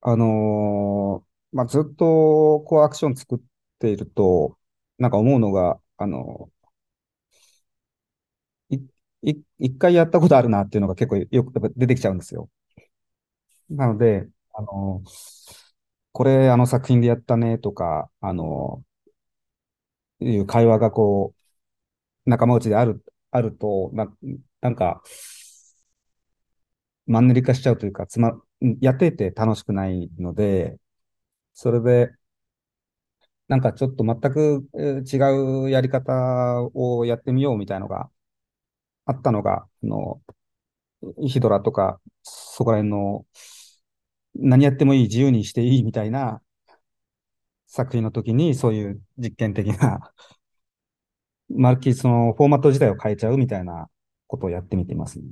ずっとこうアクション作っていると、なんか思うのが、い、一回やったことあるなっていうのが結構よくやっぱ出てきちゃうんですよ。なので、これあの作品でやったねとか、いう会話がこう、仲間内であると、なんか、マンネリ化しちゃうというか、やっていて楽しくないので、それで、なんかちょっと全く違うやり方をやってみようみたいのがあったのが、ヒドラとか、そこら辺の何やってもいい、自由にしていいみたいな作品の時に、そういう実験的な、まるっきりそのフォーマット自体を変えちゃうみたいなことをやってみていますね。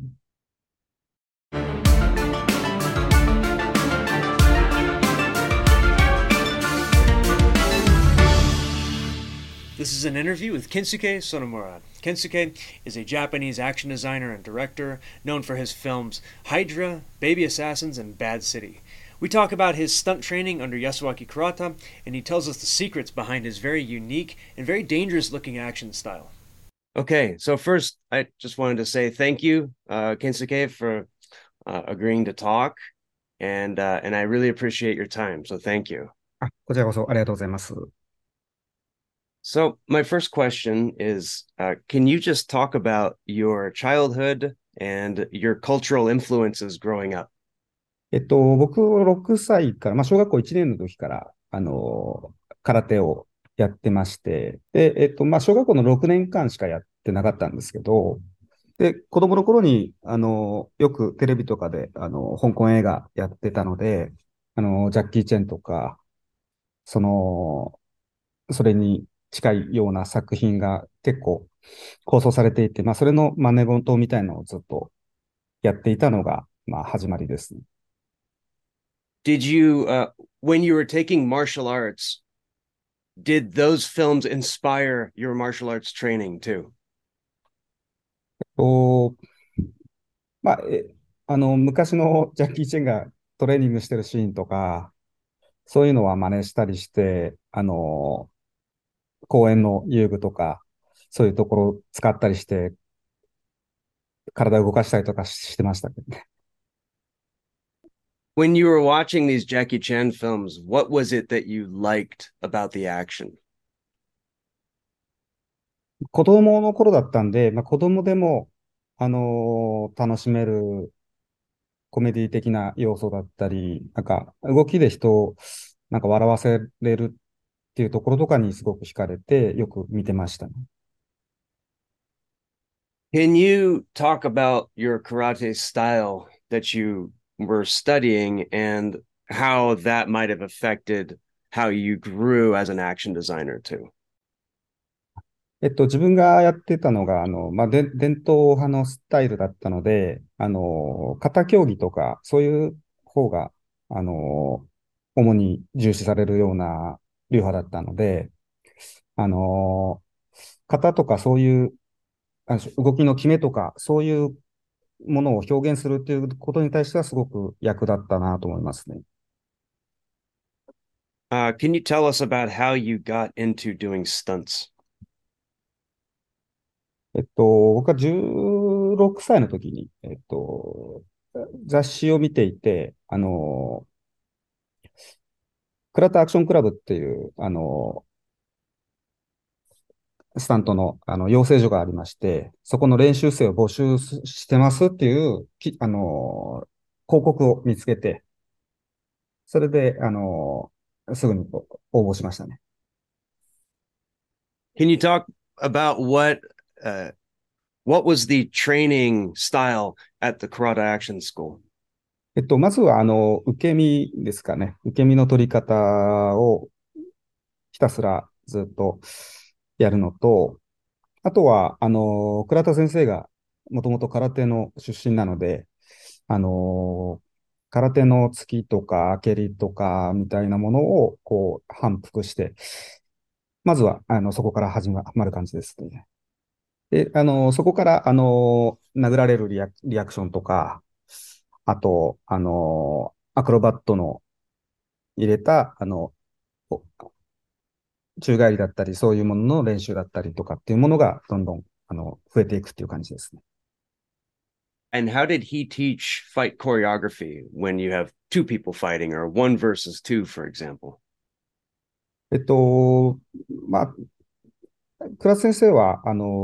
This is an interview with Kensuke Sonomura. Kensuke is a Japanese action designer and director known for his films Hydra, Baby Assassins, and Bad City. We talk about his stunt training under Yasuaki Kurata, and he tells us the secrets behind his very unique and very dangerous looking action style. Okay, so first, I just wanted to say thank you, Kensuke, for agreeing to talk, and I really appreciate your time. So thank you. こちらこそありがとうございます。 So, my first question is can you just talk about your childhood and your cultural influences growing up? 僕6歳から、小学校1年の時から、空手をやってまして、で、小学校の6年間しかやってなかったんですけど、で、子供の頃に、よくテレビとかで、香港映画やってたので、ジャッキー・チェンとか、その、それに近いような作品が結構構想されていて、それの真似事みたいなのをずっとやっていたのが、始まりですね。 Did you, when you were taking martial arts, did those films inspire your martial arts training too? と、まあ、え、昔のジャッキー・チェンがトレーニングしてるシーンとか、そういうのは真似したりして、公園の遊具とか、そういうところを使ったりして、体を動かしたりとかしてましたけどね。 When you were watching these Jackie Chan films, what was it that you liked about the action? 子供の頃だったんで、子供でも、楽しめるコメディ的な要素だったり、なんか動きで人をなんか笑わせれるっていうところとかにすごく惹かれてよく見てましたね。 Can you talk about your karate style that you were studying and how that might have affected how you grew as an action designer too? 自分がやってたのが、伝統派のスタイルだったので、型競技とか、そういう方が、あの、主に重視されるような流派だったので、あの、型とかそういう動きの決めとか、そういうものを表現するっていうことに対してはすごく役立ったなと思いますね。 Can you tell us about how you got into doing stunts? 僕は16歳の時に、雑誌を見ていて、倉田アクションクラブっていう、スタントの、養成所がありまして、そこの練習生を募集してますっていう、広告を見つけて、それで、すぐに応募しましたね。 Can you talk about uh, what was the training style at the Karate Action School? まずは、受け身ですかね。受け身の取り方をひたすらずっとやるのと、あとは、倉田先生がもともと空手の出身なので、あの、空手の突きとか蹴りとかみたいなものをこう反復して、まずは、そこから始まる感じですね。で、そこから、殴られるリアクションとか、あと、アクロバットの入れた、お宙返りだったり、そういうものの練習だったりとかっていうものが、どんどん、増えていくっていう感じですね。 And how did he teach fight choreography when you have two people fighting or one versus two, for example? えっと、まあ、倉田先生は、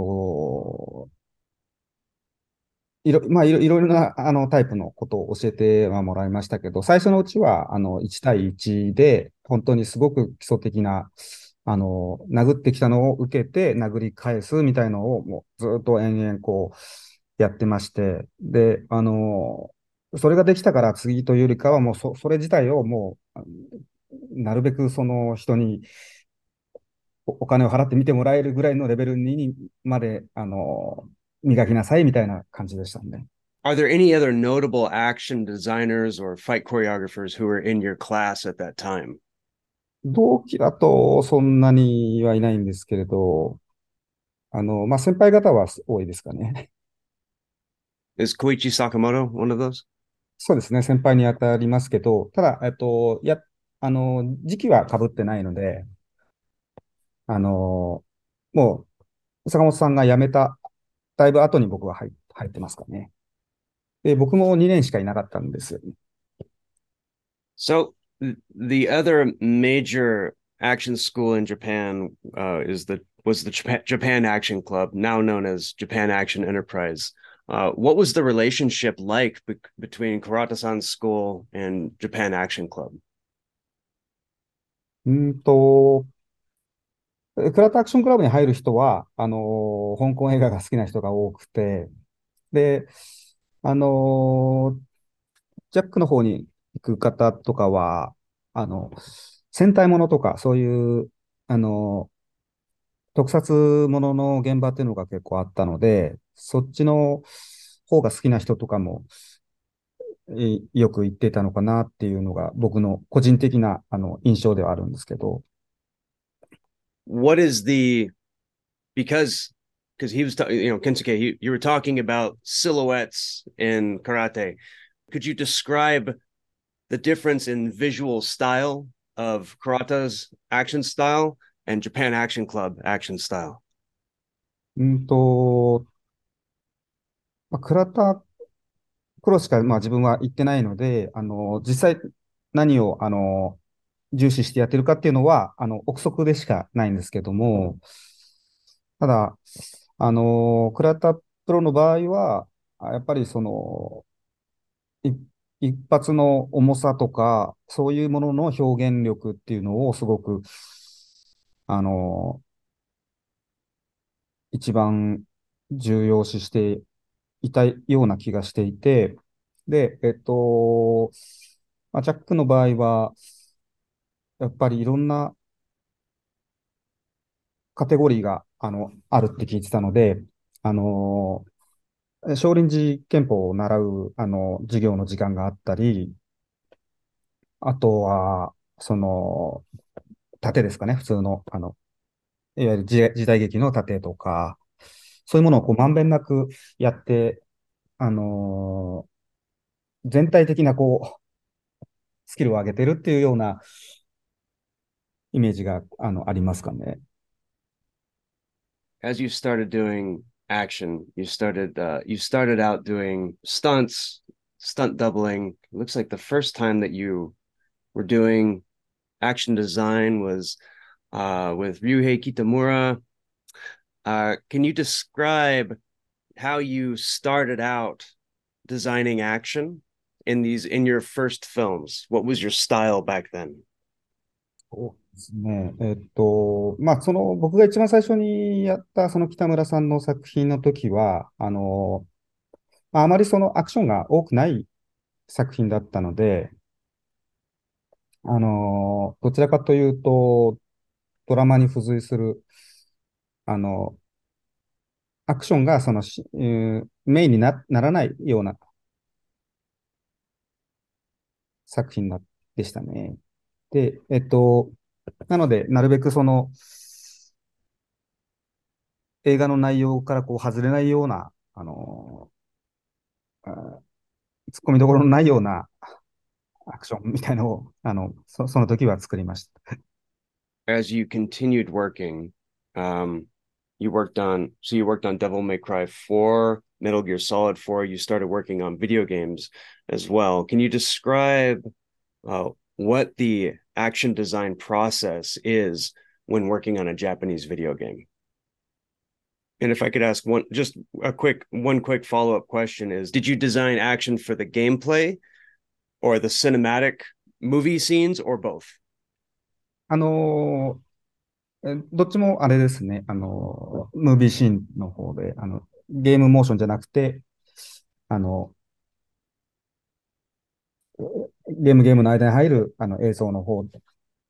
いろいろな、タイプのことを教えてはもらいましたけど、最初のうちは、1対1で、本当にすごく基礎的な、殴ってきたのを受けて、殴り返すみたいのを、もうずっと延々こう、やってまして、で、それができたから次というよりかは、もうそれ自体をもう、なるべくその人にお金を払って見てもらえるぐらいのレベルにまで、磨きなさいみたいな感じでしたね。 Are there any other notable action designers or fight choreographers who were in your class at that time? 同期だとそんなにはいないんですけれど、まあ、先輩方は多いですかね。 Is Koichi Sakamoto one of those? そうですね。先輩に当たりますけど、ただ、時期は被ってないので、もう、坂本さんが辞めた、だいぶ後に僕は入ってますかね。で、僕も2年しかいなかったんですよね。 So the other major action school in Japan was the Japan Action Club, now known as Japan Action Enterprise. What was the relationship like between Karata-san's school and Japan Action Club? うーんと、クラウトアクションクラブに入る人は、香港映画が好きな人が多くて、で、あのジャックの方に行く方とかは、戦隊ものとか、そういう、あの特撮ものの現場っていうのが結構あったので、そっちの方が好きな人とかも、よく言ってたのかなっていうのが僕の個人的な、印象ではあるんですけど。 What is the because he was Kensuke, you were talking about silhouettes in karate. Could you describe the difference in visual style of Karata's action style and Japan Action Club action style? うんと、まあ、倉田プロしか、まあ、自分は行ってないので、実際何を、重視してやってるかっていうのは、憶測でしかないんですけども、ただ、倉田プロの場合は、やっぱりい一発の重さとか、そういうものの表現力っていうのをすごく、あの一番重要視していたような気がしていて、で、まあ、ジャックの場合は、やっぱりいろんなカテゴリーが、あるって聞いてたので、あの、少林寺拳法を習う、授業の時間があったり、あとは、盾ですかね、普通の、いわゆる時代劇の盾とか、そういうものをこうまんべんなくやって、あの全体的なこう、スキルを上げてるっていうようなイメージが、ありますかね。 As you started doing action, you started out doing stunts, stunt doubling. It looks like the first time that you were doing action design was with Ryuhei Kitamura. Can you describe how you started out designing action in your first films? What was your style back then? そうですね。まあ、僕が一番最初にやった、その北村さんの作品の時は、まああまりそのアクションが多くない作品だったので、どちらかというと、ドラマに付随する、あの、アクションがメインにならないような作品でしたね。で、なので、なるべく映画の内容からこう外れないような、突っ込みどころのないようなアクションみたいのを、その時は作りました。 As you continued working, you worked on so you worked on Devil May Cry 4, Metal Gear Solid 4. You started working on video games as well. Can you describe what the action design process is when working on a Japanese video game? And if I could ask one quick follow up question is, did you design action for the gameplay or the cinematic movie scenes or both? あのどっちもあれですね。ムービーシーンの方で、ゲームモーションじゃなくて、あの、ゲームの間に入る、映像の方で。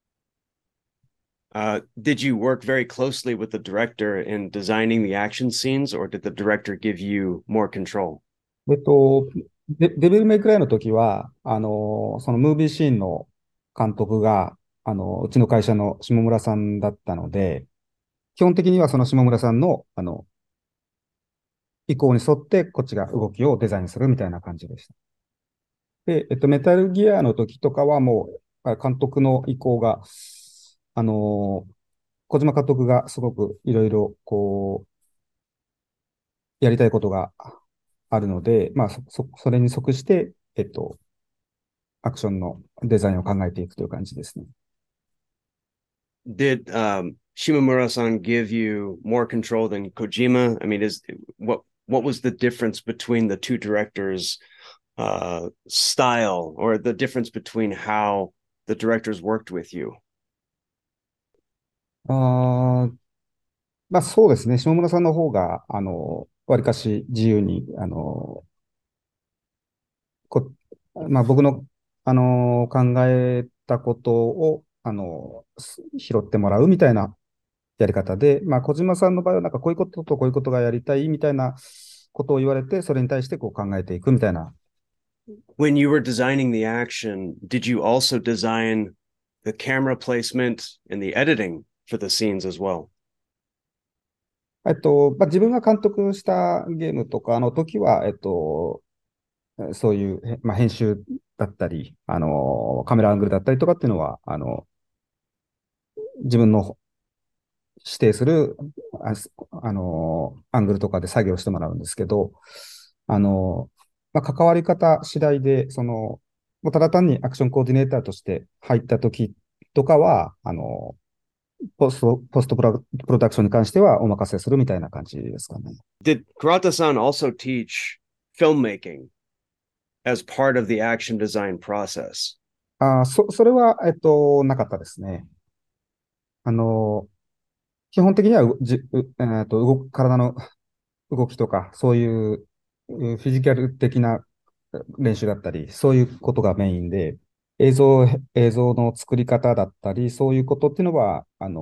Did you work very closely with the director in designing the action scenes, or did the director give you more control? えっと、デビルメイクライの時は、そのムービーシーンの監督が、うちの会社の下村さんだったので、基本的にはその下村さんの、意向に沿って、こっちが動きをデザインするみたいな感じでした。で、メタルギアの時とかはもう、監督の意向が、あの、小島監督がすごくいろいろ、やりたいことがあるので、まあ、それに即して、アクションのデザインを考えていくという感じですね。 Did Shimomura-san give you more control than Kojima? I mean, what was the difference between the two directors' style, or the difference between how the directors worked with you? あまあそうですね。下村さんの方が、わりかし自由に、まあ僕の、考えたことを、拾ってもらうみたいなやり方で、まあ小島さんの場合はなんかこういうこととこういうことがやりたいみたいなことを言われて、それに対してこう考えていくみたいな。 When you were designing the action, did you also design the camera placement and the editing for the scenes as well? まあ、自分が監督したゲームとかの時は、そういう、まあ、編集だったり、カメラアングルだったりとかっていうのは、自分の指定する、アングルとかで作業してもらうんですけど、まあ、関わり方次第で、もうただ単にアクションコーディネーターとして入った時とかは、ポストプロダクションに関してはお任せするみたいな感じですかね。 Did Kurata-san also teach filmmaking as part of the action design process? それは、なかったですね。あの、基本的には体の動きとか、そういうフィジカル的な練習だったり、そういうことがメインで、映像の作り方だったり、そういうことっていうのは、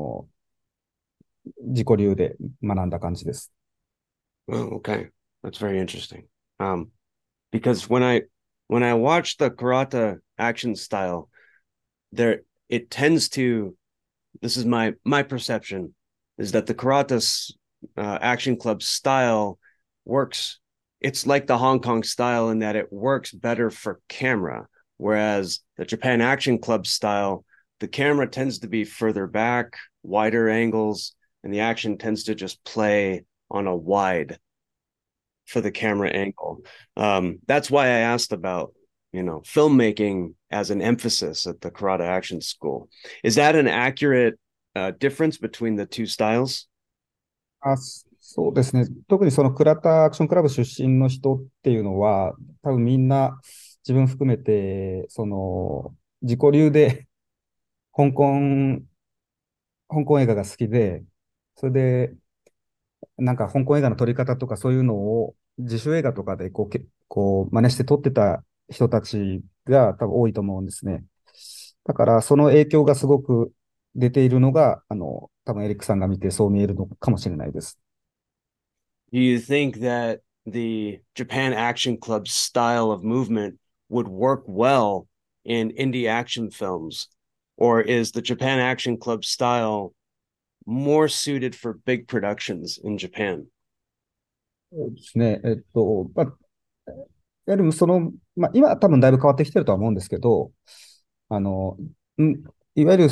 自己流で学んだ感じです。 Oh, okay, that's very interesting. Because when I watch the karate action style, there it tends to. This is my perception is that the karate action club style works. It's like the Hong Kong style in that it works better for camera, whereas the Japan action club style, the camera tends to be further back, wider angles, and the action tends to just play on a wide for the camera angle. That's why I asked about filmmaking as an emphasis at the Karate Action School. Is that an accurate difference between the two styles? そうですね。特にその倉田アクションクラブ出身の人っていうのは、多分みんな自分含めて、自己流で香港、香港映画が好きで、それで、なんか香港映画の撮り方とかそういうのを自主映画とかで真似して撮ってた人たちが多分多いと思うんですね。だからその影響がすごく出ているのが、多分エリックさんが見てそう見えるのかもしれないです。 Do you think that the Japan Action Club style of movement would work well in indie action films? Or is the Japan Action Club style more suited for big productions in Japan? そうですね。まあやはりまあ、今は多分だいぶ変わってきてるとは思うんですけど、あの、いわゆる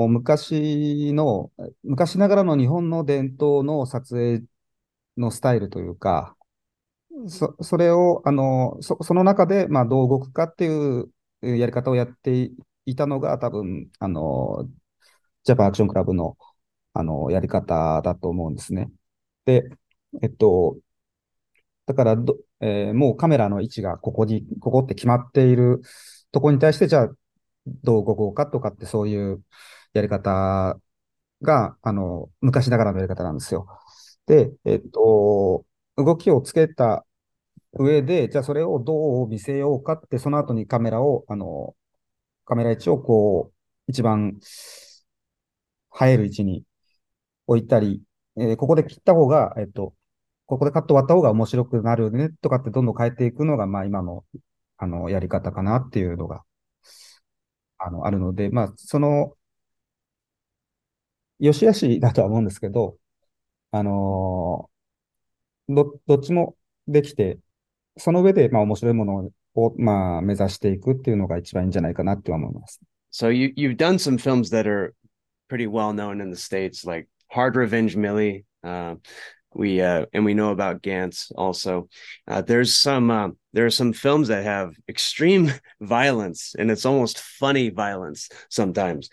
昔ながらの日本の伝統の撮影のスタイルというか、それを、その中で、まあ、どう動くかっていうやり方をやっていたのが、多分、ジャパンアクションクラブの、やり方だと思うんですね。で、えっと、だからもうカメラの位置がここって決まっているところに対して、じゃあ、どう動こうかとかってそういうやり方が、昔ながらのやり方なんですよ。で、動きをつけた上で、じゃあそれをどう見せようかって、その後にカメラ位置を一番映える位置に置いたり、ここで切った方が、ここでカット割った方が面白くなるねとかってどんどん変えていくのが、まあ今の、やり方かなっていうのが、あるので、まあ、良し悪しだとは思うんですけど、あのどっちもできて、その上で、まあ面白いものを、まあ目指していくっていうのが一番いいんじゃないかなって思います。 So you've done some films that are pretty well known in the States, like Hard Revenge Millie. We know about Gantz also. There are some films that have extreme violence, and it's almost funny violence sometimes.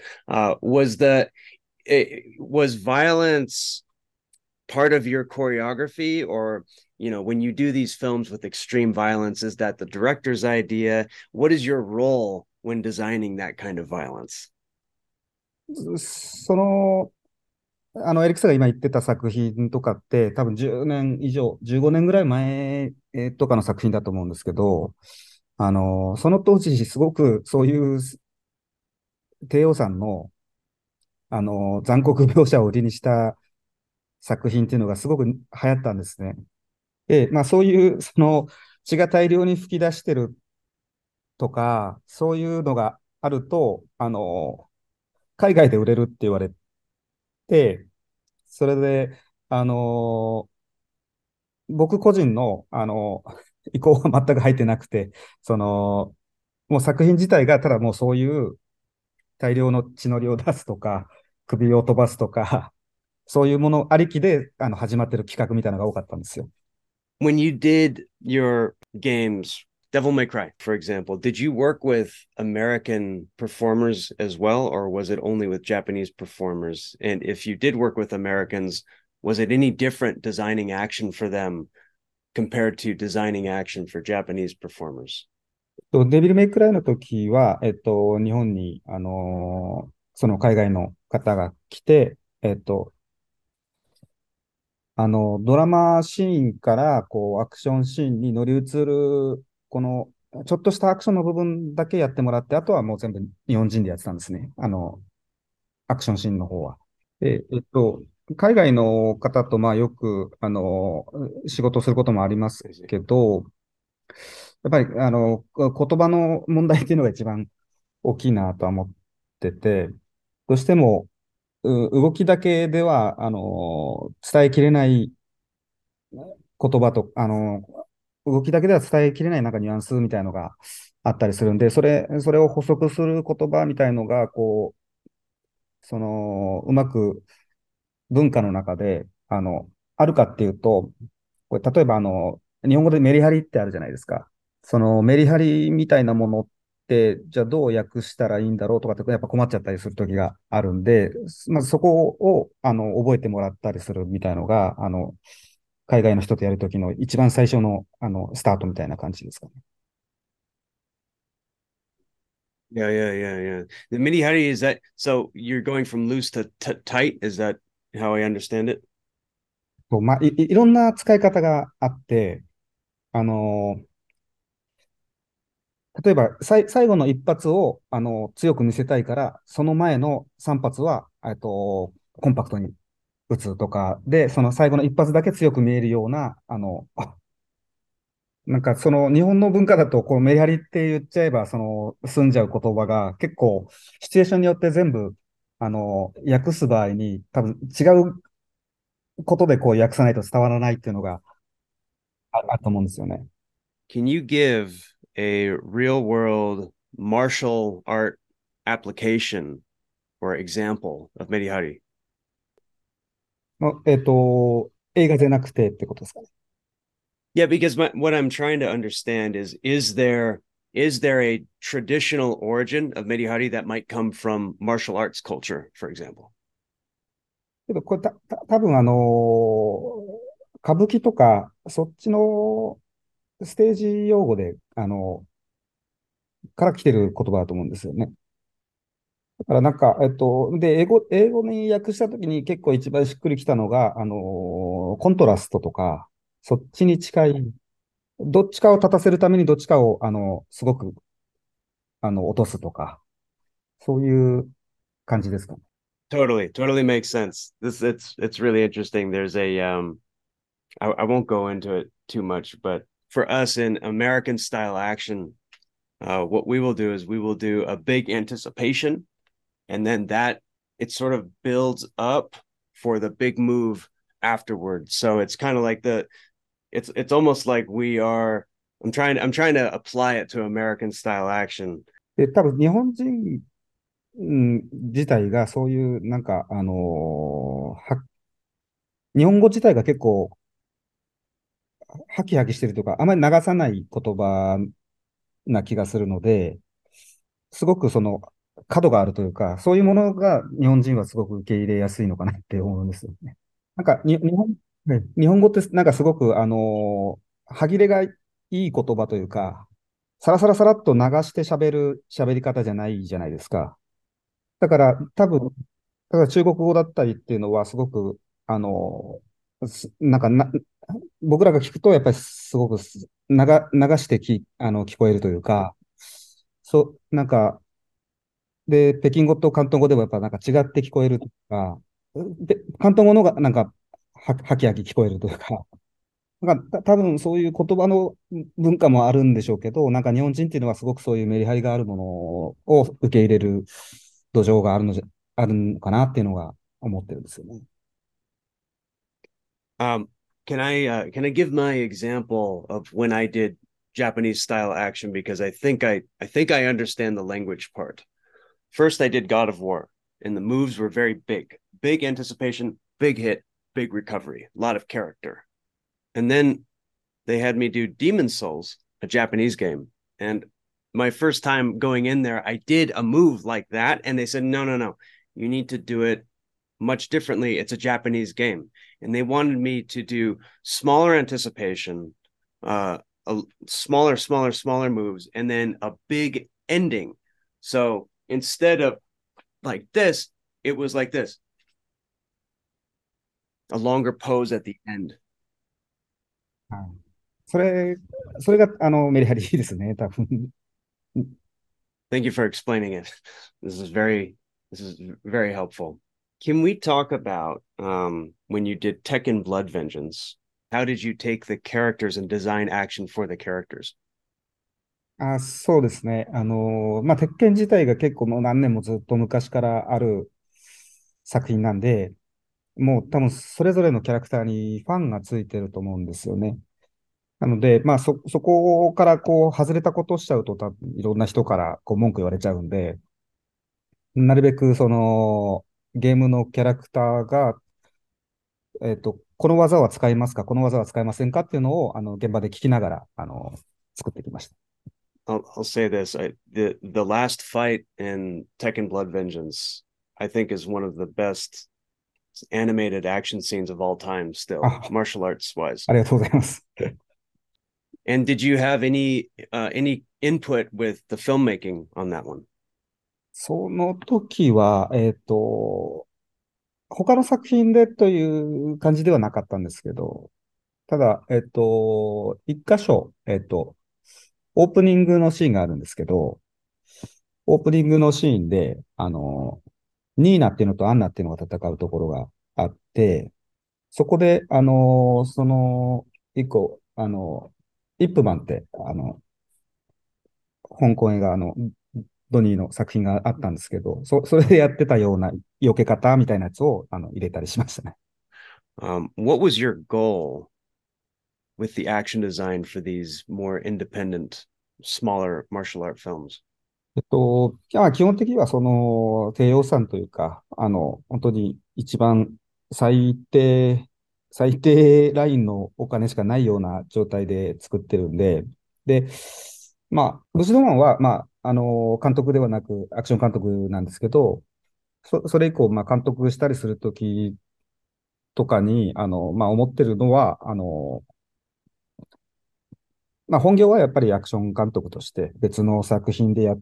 Was violence part of your choreography, or when you do these films with extreme violence, is that the director's idea? What is your role when designing that kind of violence? その、エリックさんが今言ってた作品とかって、多分10年以上、15年ぐらい前とかの作品だと思うんですけど、その当時、すごくそういう低予算の、残酷描写を売りにした作品っていうのがすごく流行ったんですね。で、まあそういう、血が大量に噴き出してるとか、そういうのがあると、海外で売れるって言われて、それで、あの、僕個人の、意向は全く入ってなくて、もう作品自体がただもうそういう大量の血のりを出すとか、首を飛ばすとか、そういうものありきで、始まってる企画みたいなのが多かったんですよ。 When you did your games, Devil May Cry, for example, did you work with American performers as well, or was it only with Japanese performers? And if you did work with Americans, was it any different designing action for them compared to designing action for Japanese performers? デビルメイクライの時は、日本に、その海外の方が来て、ドラマシーンから、アクションシーンに乗り移る、ちょっとしたアクションの部分だけやってもらって、あとはもう全部日本人でやってたんですね。アクションシーンの方は。で、海外の方と、まあ、よく、仕事することもありますけど、やっぱり、言葉の問題っていうのが一番大きいなとは思ってて、どうしても、動きだけでは、伝えきれない言葉と、動きだけでは伝えきれないなんかニュアンスみたいのがあったりするんで、それを補足する言葉みたいのが、うまく文化の中で、あるかっていうと、これ例えば日本語でメリハリってあるじゃないですか。そのメリハリみたいなものって、じゃあどう訳したらいいんだろうとかってやっぱ困っちゃったりする時があるんで、まずそこを、覚えてもらったりするみたいのが、海外の人とやるときの一番最初の、スタートみたいな感じですかね。 Yeah. The mini hari, is that so? You're going from loose to tight. Is that how I understand it? まあ、いろんな使い方があって、あの例えば、最後の一発を、強く見せたいから、その前の3発は、コンパクトに打つとか、で、その最後の一発だけ強く見えるような、なんかその日本の文化だと、メリハリって言っちゃえば、済んじゃう言葉が結構、シチュエーションによって全部、訳す場合に、多分違うことで訳さないと伝わらないっていうのがあると思うんですよね。 can you give a real world martial art application or example of Medihari? 映画じゃなくてってことですかね。 Yeah, because what I'm trying to understand is there a traditional origin of Medihari that might come from martial arts culture, for example? けど、これ多分歌舞伎とか、そっちのステージ用語で、から来てる言葉だと思うんですよね。だからなんか、で、英語に訳したときに結構一番しっくりきたのが、コントラストとか、そっちに近い、どっちかを立たせるためにどっちかを、すごく、落とすとか、そういう感じですかね。 Totally makes sense. It's really interesting. There's a I won't go into it too much, but for us in American style action, what we will do is we will do a big anticipation, and then that it sort of builds up for the big move afterwards. So it's kind of like it's almost like we are. I'm trying to apply it to American style action. で、多分日本人自体がそういう、なんか、日本語自体が結構、ハキハキしてるというか、あまり流さない言葉な気がするので、すごくその、角があるというか、そういうものが日本人はすごく受け入れやすいのかなって思うんですよね。なんか、日本語ってなんかすごく、歯切れがいい言葉というか、サラサラサラっと流して喋り方じゃないじゃないですか。だから多分、だから中国語だったりっていうのはすごく、あの、なんか僕らが聞くとやっぱりすごく流して聞こえるというか、なんか、で、北京語と広東語でもやっぱなんか違って聞こえるとか、広東語の方がなんかはきはき聞こえるというか、なんか多分そういう言葉の文化もあるんでしょうけど、なんか日本人っていうのはすごくそういうメリハリがあるものを受け入れる土壌があるのかなっていうのが思ってるんですよね。 Um, can I give my example of when I did Japanese style action because I think I understand the language part. First, I did God of War, and the moves were very big, big anticipation, big hit, big recovery, a lot of character. And then they had me do Demon Souls, a Japanese game, and my first time going in there, I did a move like that, and they said, no, no, no, you need to do it much differently. It's a Japanese game. And they wanted me to do smaller anticipation, smaller moves, and then a big ending. So instead of like this, it was like this, a longer pose at the end. はい。それ、それがメリハリいいですね、多分。 Thank you for explaining it. This is very helpful. Can we talk about when you did Tekken Blood Vengeance? How did you take the characters and design action for the characters? そうですね。まあ、鉄拳自体が結構もう何年もずっと昔からある作品なんで、もう多分それぞれのキャラクターにファンがついてると思うんですよね。なので、まあそこからこう外れたことをしちゃうと多分いろんな人からこう文句言われちゃうんで、なるべくそのゲームのキャラクターが、この技は使いますか、この技は使いませんかっていうのを現場で聞きながら作ってきました。 I'll say this: the last fight in Tekken Blood Vengeance, I think, is one of the best animated action scenes of all time. Still, あ、 martial arts wise. ありがとうございます。 And did you have any input with the filmmaking on that one? その時は、他の作品でという感じではなかったんですけど、ただ、一箇所、オープニングのシーンがあるんですけど、オープニングのシーンで、ニーナっていうのとアンナっていうのが戦うところがあって、そこで、一個、イップマンって、香港映画ドニーの作品があったんですけど、それでやってたような避け方みたいなやつを、入れたりしましたね。 What was your goal with the action design for these more independent, smaller martial art films? まあ基本的にはその低予算というか、本当に一番最低、最低ラインのお金しかないような状態で作ってるんで、で、まあ、ブシドマンは、まあ、監督ではなく、アクション監督なんですけど、それ以降、まあ、監督したりするときとかに、まあ、思ってるのは、まあ、本業はやっぱりアクション監督として別の作品でやって、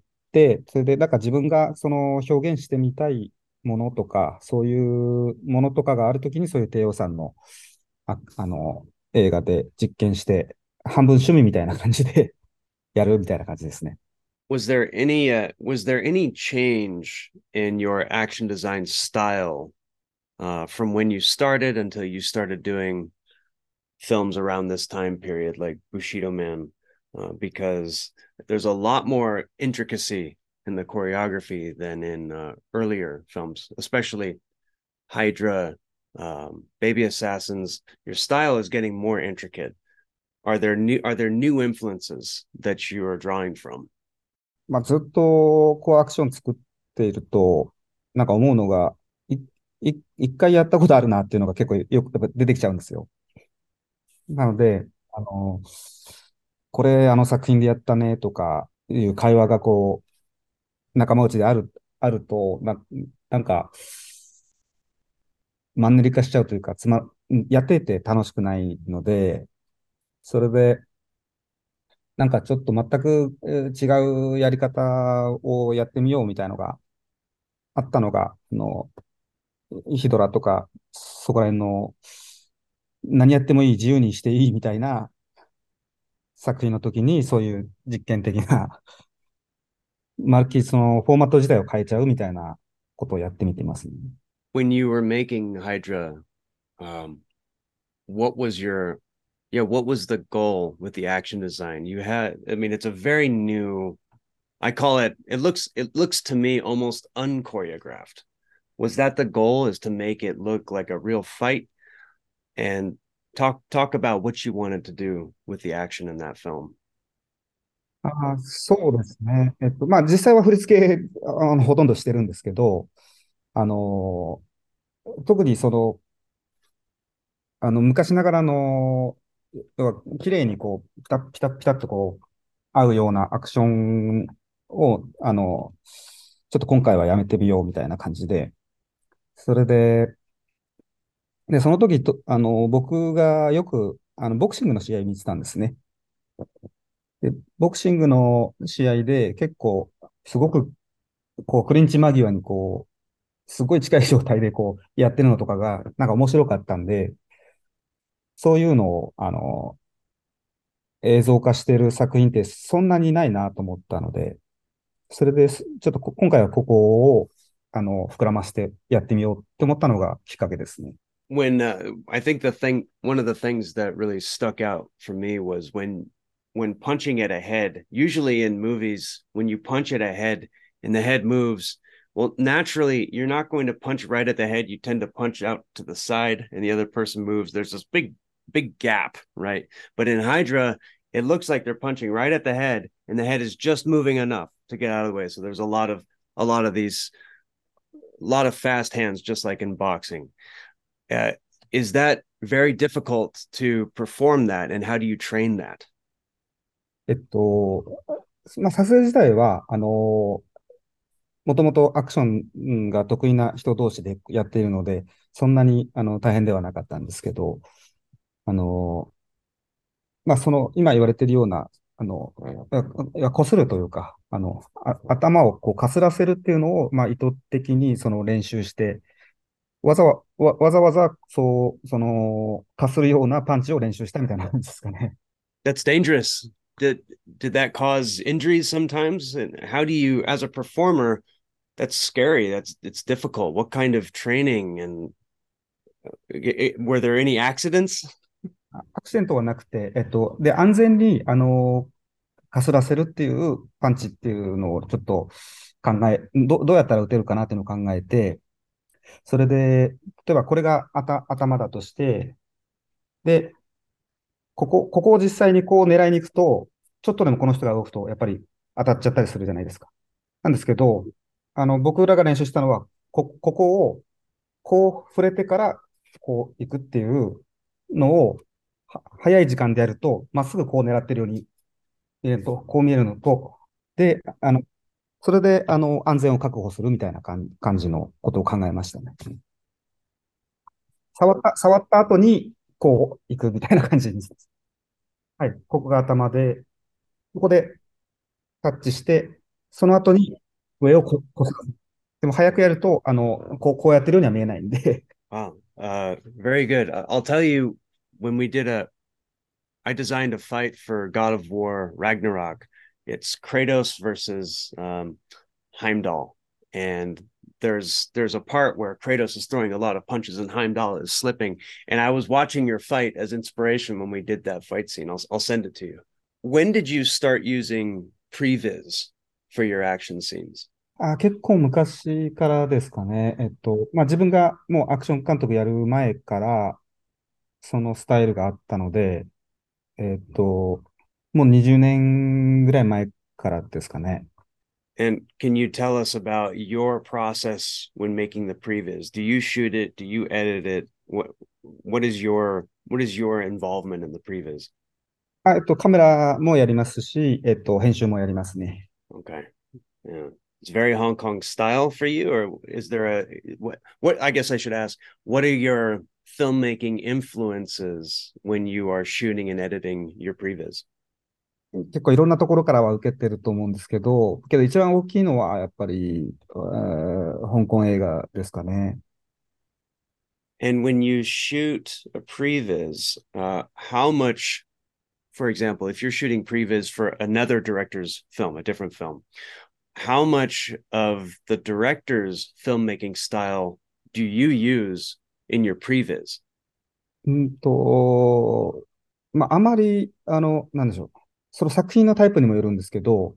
それで、なんか自分がその表現してみたいものとか、そういうものとかがあるときに、そういう低予算の、映画で実験して、半分趣味みたいな感じでやるみたいな感じですね。 Was there any change in your action design style from when you started until you started doing films around this time period, like Bushido Man? Because there's a lot more intricacy in the choreography than in earlier films, especially Hydra, Baby Assassins. Your style is getting more intricate. Are there new influences that you are drawing from? まあ、ずっとこうアクション作っていると、なんか思うのが、一回やったことあるなっていうのが結構よくやっぱ出てきちゃうんですよ。なので、これあの作品でやったねとかいう会話がこう、仲間内であると、なんか、マンネリ化しちゃうというか、やっていて楽しくないので、それで、なんかちょっと全く違うやり方をやってみようみたいのがあったのが、ヒドラとか、そこら辺の何やってもいい、自由にしていいみたいな作品の時に、そういう実験的な、まるっきりそのフォーマット自体を変えちゃうみたいなことをやってみていますね。 When you were making Hydra, um, what was your what was the goal with the action design? You had, I mean, it's a very new. I call it. It looks to me almost unchoreographed. Was that the goal? Is to make it look like a real fight? And talk about what you wanted to do with the action in that film. そうですね。まあ実際は振り付け、ほとんどしてるんですけど、あの、特にその、昔ながらの、要は綺麗にこう、ピタッピタッとこう、合うようなアクションを、ちょっと今回はやめてみようみたいな感じで、それで、その時と、僕がよく、ボクシングの試合見てたんですね。で、ボクシングの試合で結構、すごく、こう、クリンチ間際にこう、すごい近い状態でこう、やってるのとかが、なんか面白かったんで、そういうのを、映像化している作品ってそんなにないなと思ったので、それでちょっと今回はここを、膨らませてやってみようって思ったのがきっかけですね。 When I think one of the things that really stuck out for me was when punching at a head. Usually in movies, when you punch at a head and the head moves, well, naturally you're not going to punch right at the head. You tend to punch out to the side, and the other person moves. There's this big gap, right? But in Hydra, it looks like they're punching right at the head, and the head is just moving enough to get out of the way. So there's a lot of these a lot of fast hands, just like in boxing. Uh, is that very difficult to perform that, and how do you train that? えっと、まあ、撮影自体は、もともとアクションが得意な人同士でやっているので、そんなに大変ではなかったんですけど、あの、まあ、その今言われているような、こするというか、頭をこうかすらせるっていうのを、まあ、意図的にその練習して、わざわざ、かするようなパンチを練習したみたいな感じですかね。 That's dangerous. Did that cause injuries sometimes? And how do you, as a performer, that's scary. It's difficult. What kind of training and were there any accidents? アクセントはなくて、で、安全に、かすらせるっていうパンチっていうのをちょっとどうやったら打てるかなっていうのを考えて、それで、例えばこれが頭だとして、で、 ここを実際にこう狙いに行くと、ちょっとでもこの人が動くと、やっぱり当たっちゃったりするじゃないですか。なんですけど、僕らが練習したのは、ここをこう触れてからこう行くっていうのを、早い時間でやると、まっすぐこう狙ってるように見えると、こう見えるのと、で、それで、安全を確保するみたいな感じのことを考えましたね。触った後に、こう行くみたいな感じに。はい。ここが頭で、ここでタッチして、その後に上をこす。でも早くやると、こうやってるようには見えないんで。 Wow. Very good. I'll tell you, when we did I designed a fight for God of War Ragnarok. It's Kratos versus Heimdall, and there's a part where Kratos is throwing a lot of punches and Heimdall is slipping. And I was watching your fight as inspiration when we did that fight scene. I'll send it to you. When did you start using previs for your action scenes? 結構昔からですかね。まあ、自分がもうアクション監督やる前から、そのスタイルがあったので、もう20年ぐらい前からですかね。 And can you tell us about your process when making the previs? Do you shoot it? Do you edit it? What is your involvement in the previs? カメラもやりますし、編集もやりますね。 Okay. Yeah. It's very Hong Kong style for you, or is there what I guess I should ask, what are your filmmaking influences when you are shooting and editing your previs? 結構いろんなところからは受けてると思うんですけど一番大きいのはやっぱり、香港映画ですかね。 And when you shoot a previs, how much, for example, if you're shooting previs for another director's film, a different film, how much of the director's filmmaking style do you use in your previs? うんと、まあ、あまり、なんでしょう。その作品のタイプにもよるんですけど、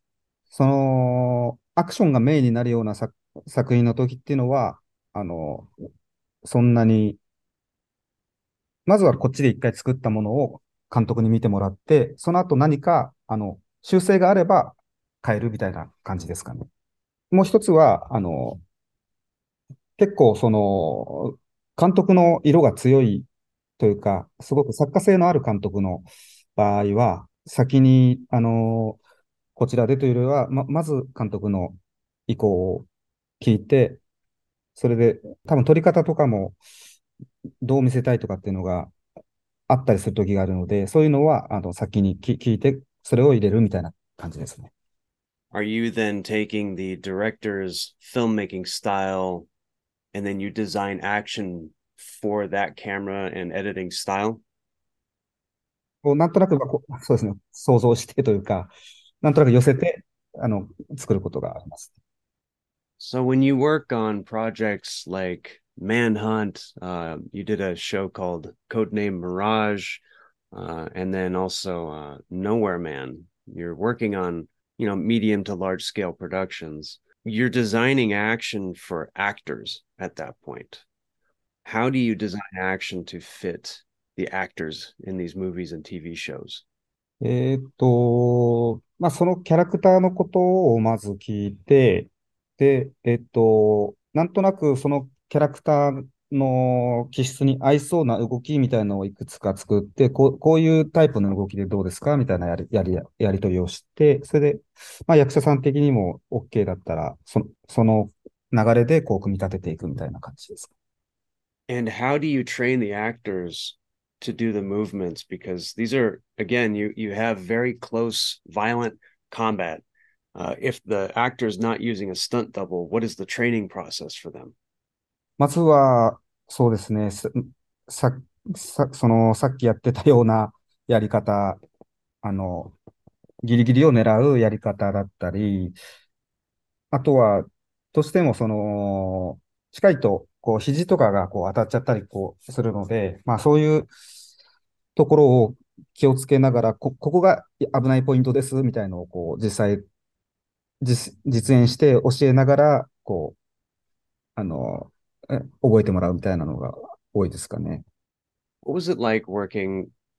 アクションがメインになるような作品の時っていうのは、あの、そんなに、まずはこっちで一回作ったものを監督に見てもらって、その後何か、修正があれば変えるみたいな感じですかね。もう一つは、結構監督の色が強いというか、すごく作家性のある監督の場合は、先に、こちらでというよりは、まず監督の意向を聞いて、それで、多分撮り方とかもどう見せたいとかっていうのがあったりする時があるので、そういうのは、先に聞いて、それを入れるみたいな感じですね。 Are you then taking the director's filmmaking style and then you design action for that camera and editing style? なんとなく、そうですね、想像してというか、なんとなく寄せて、作ることがあります。 So when you work on projects like Manhunt, you did a show called Codename Mirage, and then also Nowhere Man. You're working on, medium to large scale productions. You're designing action for actors at that point. How do you design action to fit the actors in these movies and TV shows? まあ、そのキャラクターのことをまず聞いて、で、なんとなくそのキャラクターの気質に合いそうな動きみたいなのをいくつか作って、こういうタイプの動きでどうですかみたいなやり取りをして、それで、まあ、役者さん的にも OK だったら、その流れでこう組み立てていくみたいな感じです。 And how do you train the actors to do the movements? Because these are, again, you have very close, violent combat. If the actor is not using a stunt double, what is the training process for them? まずは、そうですね、さ、さっきやってたようなやり方、あの、ギリギリを狙うやり方だったり、あとは、どうしても近いと、こう、肘とかがこう当たっちゃったりこうするので、まあそういうところを気をつけながら、ここが危ないポイントです、みたいのをこう、実演して教えながら、こう、あの、覚えてもらうみたいなのが多いですかね。 What was it like working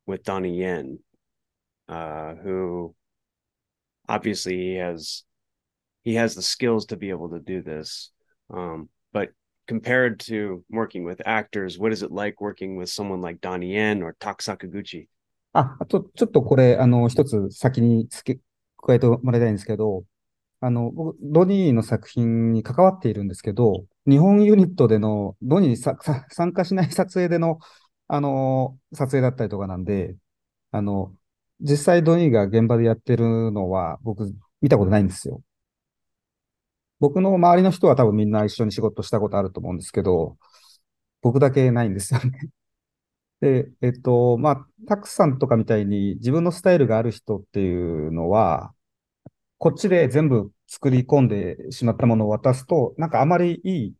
with Donnie Yen, who obviously he has the skills to be able to do this. But compared to working with actors, what is it like working with someone like Donnie Yen or Tak Sakaguchi? あと、ちょっとこれ、一つ先に加えてもらいたいんですけど、僕、ドニーの作品に関わっているんですけど、日本ユニットでの、ドニーに参加しない撮影での、撮影だったりとかなんで、あの、実際ドニーが現場でやってるのは、僕、見たことないんですよ。僕の周りの人は多分みんな一緒に仕事したことあると思うんですけど、僕だけないんですよね。で、タクさんとかみたいに自分のスタイルがある人っていうのは、こっちで全部作り込んでしまったものを渡すと、なんかあまりいい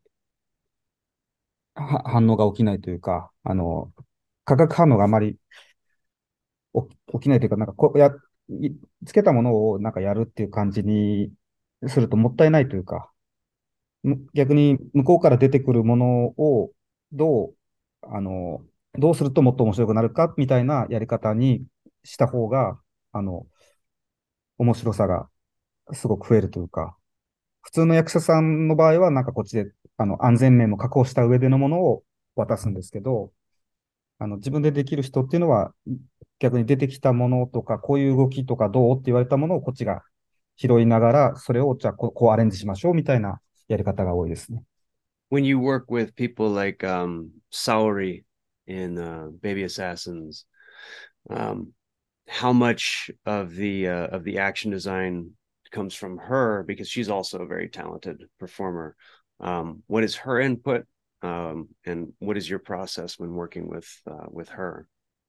反応が起きないというか、化学反応があまり起きないというか、なんかいつけたものをなんかやるっていう感じにするともったいないというか、逆に向こうから出てくるものをどう、あの、どうするともっと面白くなるかみたいなやり方にした方が、あの、面白さがすごく増えるというか、普通の役者さんの場合はなんかこっちで、安全面も確保した上でのものを渡すんですけど、自分でできる人っていうのは、逆に出てきたものとか、こういう動きとかどうって言われたものをこっちが拾いながら、それをじゃあこうアレンジしましょうみたいなやり方が多いですね。 When you work with people like Saori in Baby Assassins, um, how much of the action design comes from her because she's also a very talented performer. What is her input, and what is your process when working with her?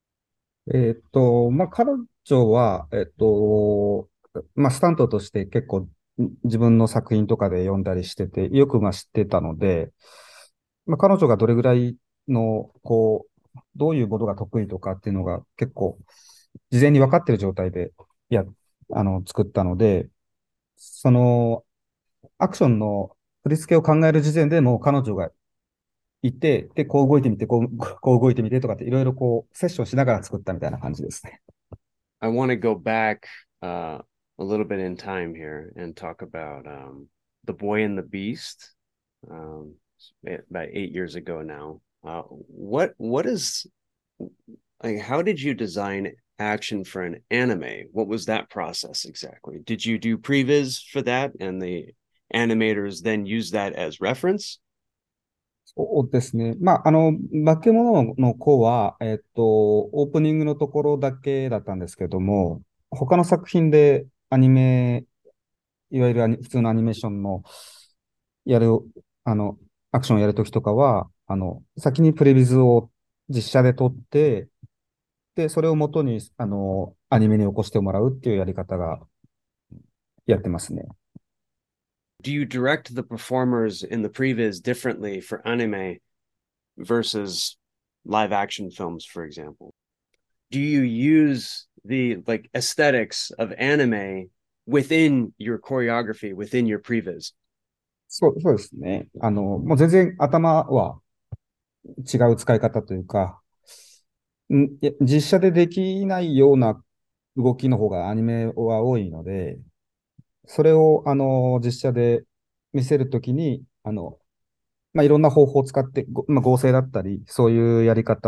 彼女は、スタントとして結構自分の作品とかで読んだりしてて、よく知ってたので、彼女がどれぐらいの、どういうものが得意とかっていうのが結構事前に分かってる状態で、や、作ったので、その、アクションの振り付けを考える時点でもう彼女がいて、で、こう動いてみて、こう動いてみてとかっていろいろセッションしながら作ったみたいな感じですね。 I want to go back a little bit in time here and talk about The Boy and the Beast, um, about 8 years ago now. What is like? How did you design action for an anime? What was that process exactly? Did you do previs for that, and the animators then use that as reference? そうですね。化け物の子は、オープニングのところだけだったんですけども、他の作品でアニメ、いわゆる普通のアニメーションのやる、あの、アクションをやるときとかは、先にプレビズを実写で撮って、で、それを元に、アニメに起こしてもらうっていうやり方がやってますね。 Do you direct the performers in the previs differently for anime versus live action films, for example? Do you use the like aesthetics of anime within your choreography, within your previs? そうですね。もう全然頭は違う使い方というか、実写でできないような動きの方がアニメは多いので、それを、実写で見せるときに、いろんな方法を使って、合成だったり、そういう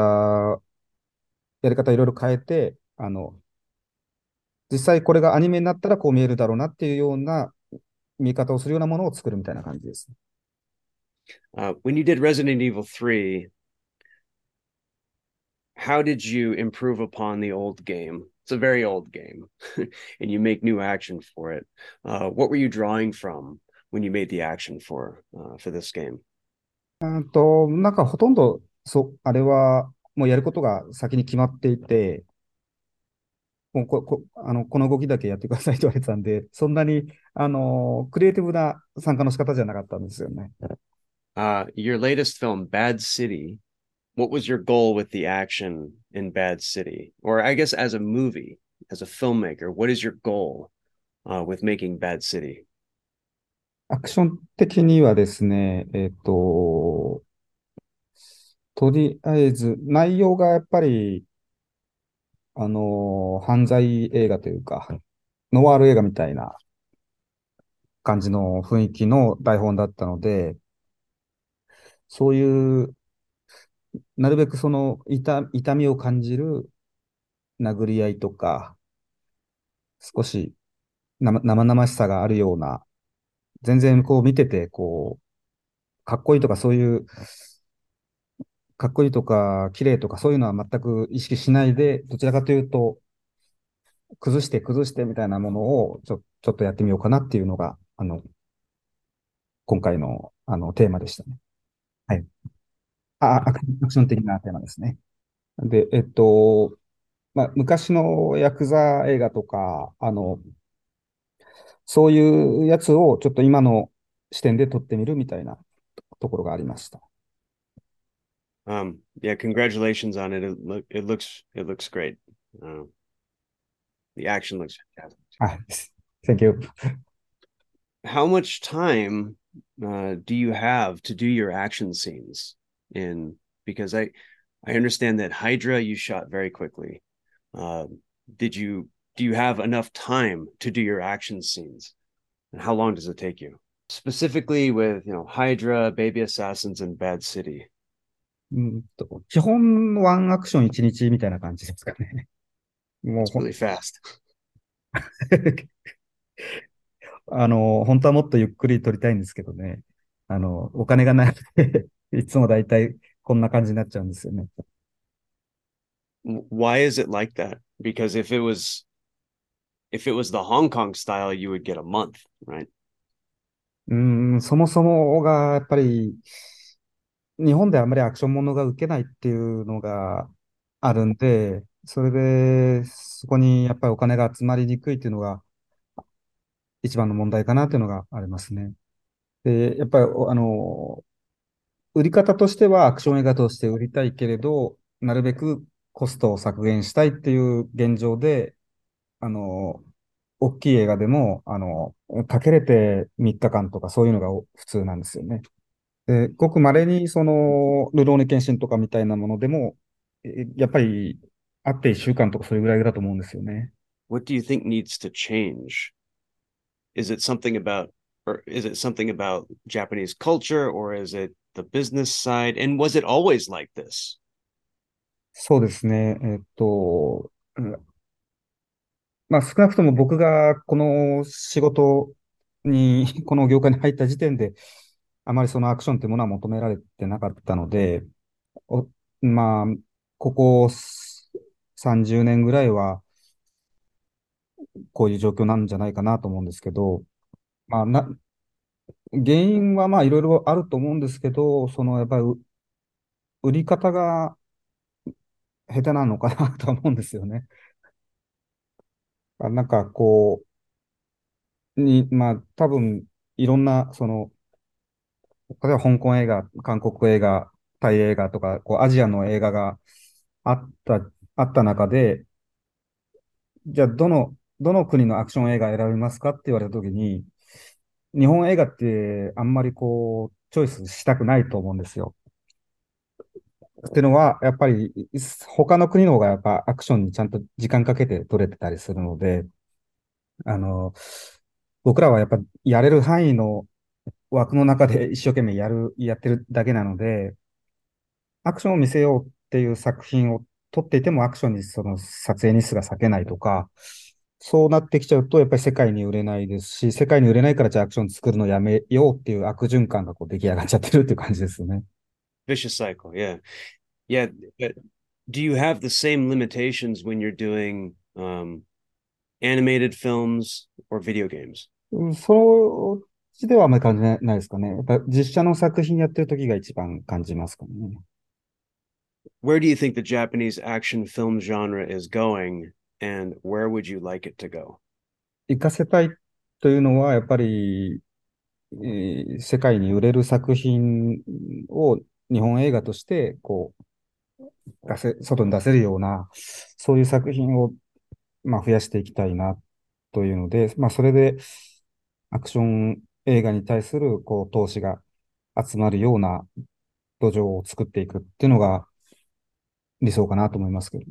やり方いろいろ変えて、実際これがアニメになったらこう見えるだろうなっていうような見方をするようなものを作るみたいな感じです。 When you did Resident Evil 3, how did you improve upon the old game? It's a very old game, and you make new action for it. What were you drawing from when you made the action for this game? なんかほとんど、あれはもうやることが先に決まっていて、もうこの動きだけやってくださいと言われてたんで、そんなに、クリエイティブな参加の仕方じゃなかったんですよね。 Your latest film, Bad City. What was your goal with the action in Bad City? Or I guess as a movie, as a filmmaker, what is your goal with making Bad City? アクション的にはですね、とりあえず内容がやっぱり犯罪映画というか、ノワール映画みたいな感じの雰囲気の台本だったので、そういう、なるべくその痛みを感じる殴り合いとか、少し生々しさがあるような、全然こう見てて、こう、かっこいいとかそういう、かっこいいとか、綺麗とかそういうのは全く意識しないで、どちらかというと、崩してみたいなものをちょっとやってみようかなっていうのが、今回の、テーマでしたね。はい。アクション的なテーマですね。で、まあ、昔のヤクザ映画とか、そういうやつをちょっと今の視点で撮ってみるみたいなところがありました。 Yeah, congratulations on it. It looks great. The action looks fantastic. はい。Thank you. How much time do you have to do your action scenes in? Because I understand that Hydra you shot very quickly. Uh, did you do you have enough time to do your action scenes? And how long does it take you? Specifically with Hydra, Baby Assassins, and Bad City. 基本ワンアクション一日みたいな感じですかね。もう It's really fast. 本当はもっとゆっくり撮りたいんですけどね。お金がないのでいつもだいたいこんな感じになっちゃうんですよね。 Why is it like that? Because if it was the Hong Kong style, you would get a month, right? そもそもがやっぱり日本であんまりアクションものが受けないっていうのがあるんで、それでそこにやっぱりお金が集まりにくいっていうのが一番の問題かなっていうのがありますね。で、やっぱり売り方としてはアクション映画として売りたいけれど、なるべくコストを削減したいっていう現状で、あの、大きい映画でも、かけれて3日間とかそういうのが普通なんですよね。で、ごく稀に、ルローニケンシンとかみたいなものでも、やっぱり、あって1週間とかそれぐらいだと思うんですよね。 What do you think needs to change? Is it something about or is it something about Japanese culture or is it the business side? And was it always like this? そうですね。まあ少なくとも僕がこの仕事に、この業界に入った時点で、あまりそのアクションってものは求められてなかったので、お、まあ、ここ30年ぐらいはこういう状況なんじゃないかなと思うんですけど、まあ、原因はまあいろいろあると思うんですけど、やっぱり売り方が下手なのかなとは思うんですよね。なんかこまあ多分いろんな、例えば香港映画、韓国映画、タイ映画とか、こうアジアの映画があった、あった中で、じゃあどの国のアクション映画選びますかって言われたときに、日本映画ってあんまりこう、チョイスしたくないと思うんですよ。っていうのは、やっぱり、他の国の方がやっぱアクションにちゃんと時間かけて撮れてたりするので、あの、僕らはやっぱやれる範囲の枠の中で一生懸命やってるだけなので、アクションを見せようっていう作品を撮っていてもアクションにその撮影日数が割けないとか、そうなってきちゃうとやっぱり世界に売れないですし、世界に売れないからじゃあアクション作るのやめようっていう悪循環がこう出来上がっちゃってるっていう感じですね。 Vicious cycle, yeah. Yeah. Do you have the same limitations when you're doing animated films or video games? そっちではあまり感じないですかね。やっぱ実写の作品やってる時が一番感じますかね。 Where do you think the Japanese action film genre is going, and where would you like it to go? 活かせたいというのは、やっぱり、世界に売れる作品を日本映画として、こう、外に出せるような、そういう作品を、まあ、増やしていきたいな、というので、まあ、それで、アクション映画に対する、こう、投資が集まるような土壌を作っていくっていうのが理想かなと思いますけどね。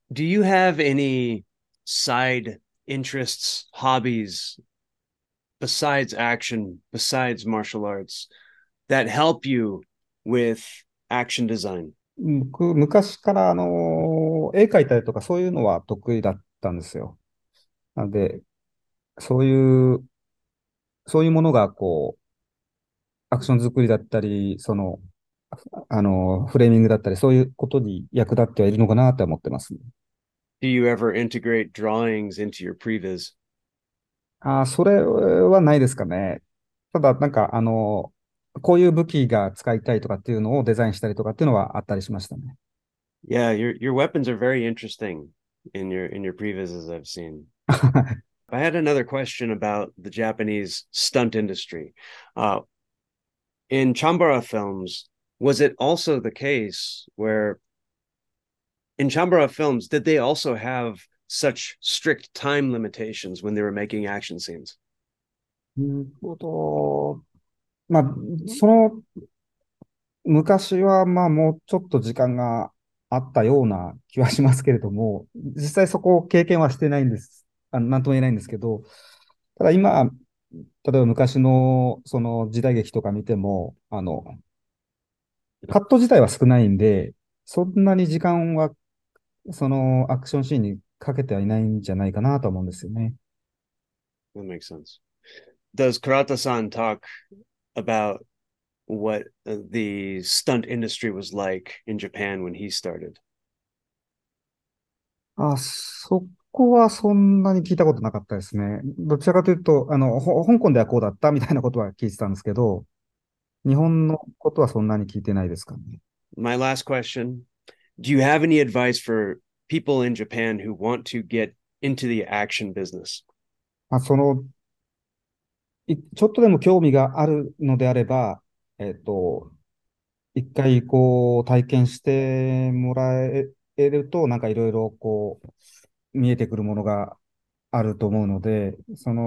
Do you have any side interests, hobbies besides action, besides martial arts that help you with action design? 僕、昔から絵描いたりとかそういうのは得意だったんですよ。なので、そういう、そういうものがアクション作りだったり、フレーミングだったり、そういうことに役立ってはいるのかなって思ってますね。 Do you ever integrate drawings into your previs? それはないですかね。ただ、こういう武器が使いたいとかっていうのをデザインしたりとかっていうのはあったりしましたね。 Yeah, your weapons are very interesting in your previses I've seen. I had another question about the Japanese stunt industry. In Chambara films, was it also the case where in Chambara films, did they also have such strict time limitations when they were making action scenes? なるほど。まあ、その昔はもうちょっと時間があったような気はしますけれども、実際そこを経験はしてないんです。なんとも言えないんですけど、ただ今、例えば昔のその時代劇とか見ても、カット自体は少ないんで、そんなに時間はそのアクションシーンにかけてはいないんじゃないかなと思うんですよね。 That makes sense. Does Karata-san talk about what the stunt industry was like in Japan when he started? そこはそんなに聞いたことなかったですね。どちらかというと、香港ではこうだったみたいなことは聞いてたんですけど、日本のことはそんなに聞いてないですかね。 My last question. Do you have any advice for people in Japan who want to get into the action business? まあ、ちょっとでも興味があるのであれば、一回体験してもらえると、なんかいろいろ見えてくるものがあると思うので、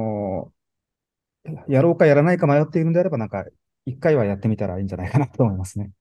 やろうかやらないか迷っているんであれば、なんか一回はやってみたらいいんじゃないかなと思いますね。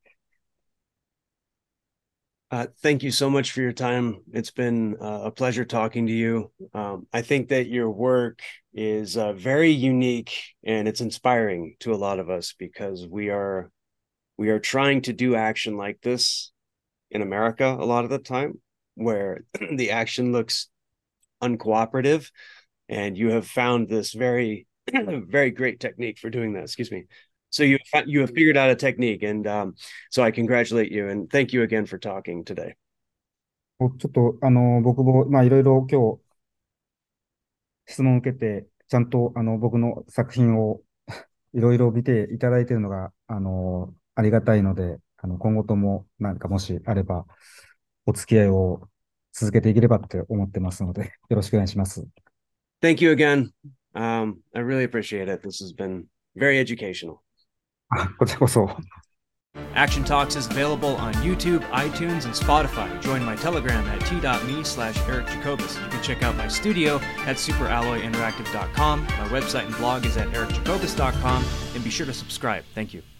Thank you so much for your time. It's been a pleasure talking to you. I think that your work is very unique and it's inspiring to a lot of us because we are trying to do action like this in America a lot of the time, where the action looks uncooperative, and you have found this very very great technique for doing that. Excuse me. So you have figured out a technique, and so I congratulate you and thank you again for talking today. ちょっと、僕も、いろいろ今日質問を受けて、ちゃんと、僕の作品をいろいろ見ていただいているのが、ありがたいので、今後ともなんかもしあれば、お付き合いを続けていければって思ってますので、よろしくお願いします。 Thank you again. I really appreciate it. This has been very educational. こちらこそ。 Action Talks is available on YouTube, iTunes, and Spotify. Join my Telegram at t.me/Eric Jacobus. You can check out my studio at superalloyinteractive.com. My website and blog is at ericjacobus.com. And be sure to subscribe. Thank you.